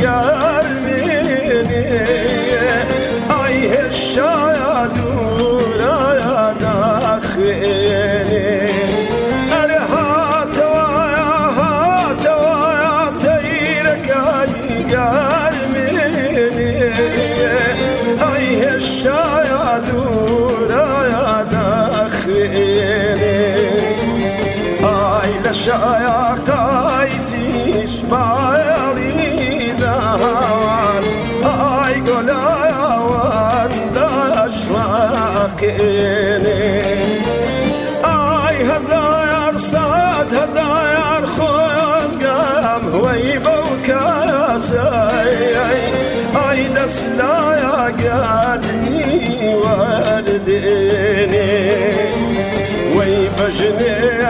قلبيني أي هالشايا دورا يا داخليني شايا قايتيش بالي دهان اي قولا وانداش راقيني اي هذاير صاد هذاير خوز قام ويبو كاسي اي دسلا يا قالني والديني ويبجني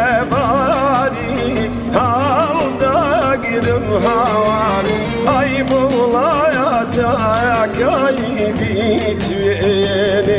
هوار أي بولاياتك أي بيتويني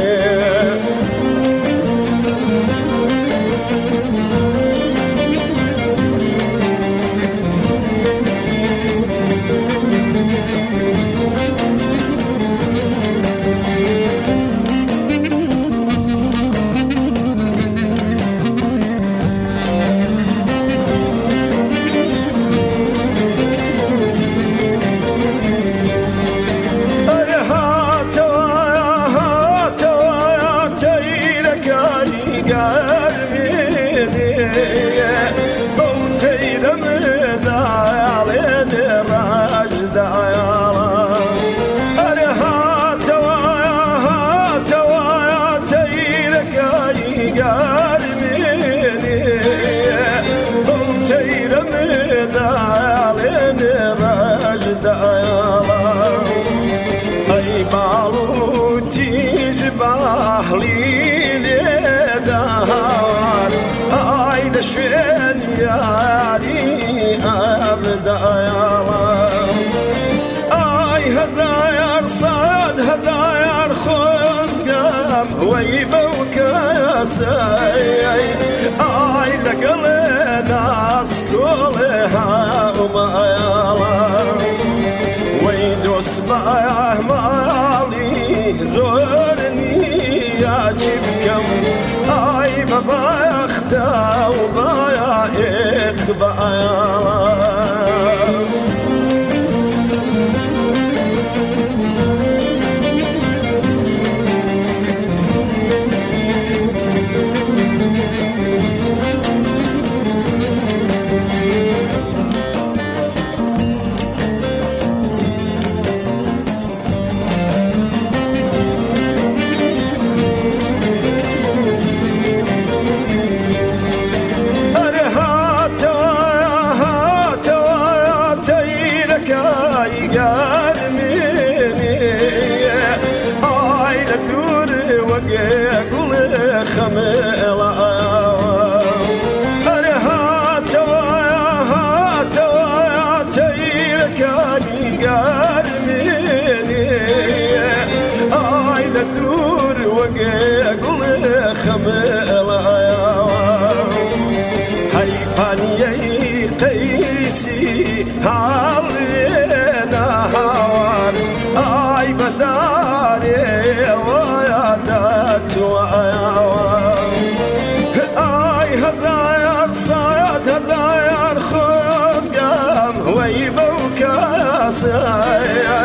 أي بالو تجبه لي لدهار أي دشين ياري أبدا أي هذاير صاد هذاير خزقام ويبوك ياسي أي لقل ناس كلها وما ويدوس معه مالي زورني يا جبكم اي بابا يختا وبايا اقبايا أقول خميلة أنا هاتوا تيرك أني قارميني أين الدور وأقول خميلة هاي بانيي قيسي هالينا هوار أي بداري أي هذاير صياد هذاير خوز قام ويبوك ياسي